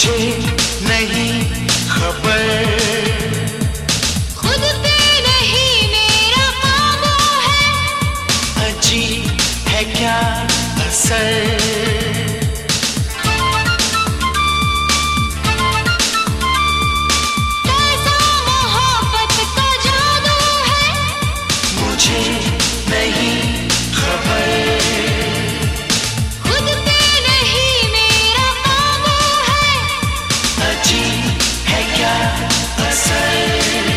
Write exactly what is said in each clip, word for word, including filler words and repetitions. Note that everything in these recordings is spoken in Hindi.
मुझे नहीं खबर, खुद पे नहीं मेरा काबू है, अजीब है क्या असर। कैसा मोहब्बत का जादू है, मुझे नहीं खबर, खुद पे नहीं मेरा काबू है, अजीब है क्या असर।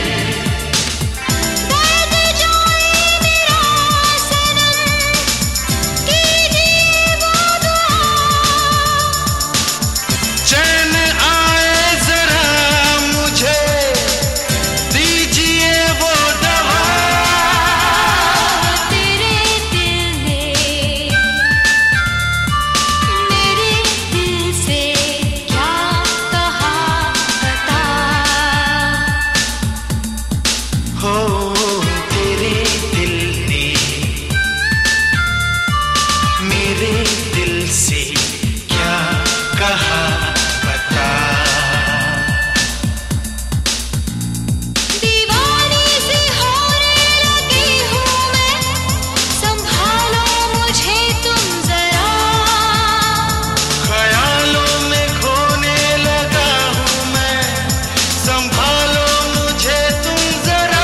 दर्द जाए मेरा सनम, कीजिए वो दुआ, चैन आए जरा मुझे, दीजिए वो दवा। तेरे दिल ने मेरे दिल से क्या कहा बता। हो तेरे दिल ने मेरे दिल से क्या कहा बता। दीवानी सी होने लगी हूँ मैं, संभालो मुझे तुम जरा, ख्यालों में खोने लगा हूँ मैं, संभालो मुझे तुम जरा।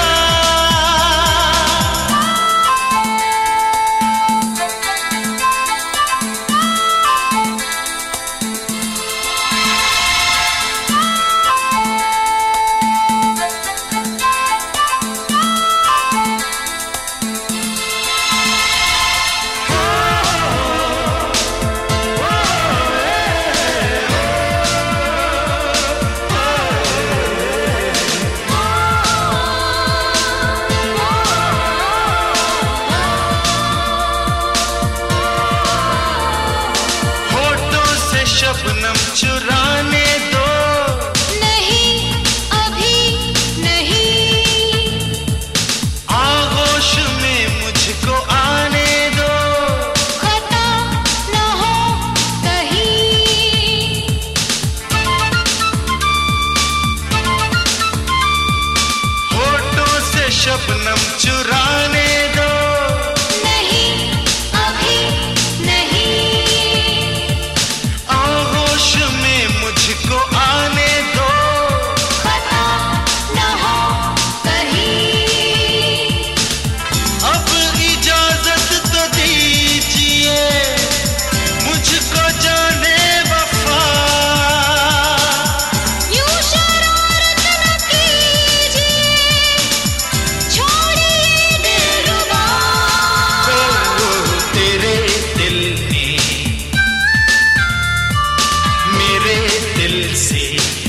होठों से शबनम चुराने दो, नहीं अभी नहीं, आगोश में मुझको आने दो, खता न हो कहीं, होठों से शबनम चुराने दो, नहीं अभी नहीं, आगोश में मुझको आने दो, खता न हो कहीं, अब इजाजत तो दीजिए मुझको जाने वफा। यूं शरारत न कीजिए, छोड़िए दिलरुबा। ओ, तेरे दिल ने मेरे दिल से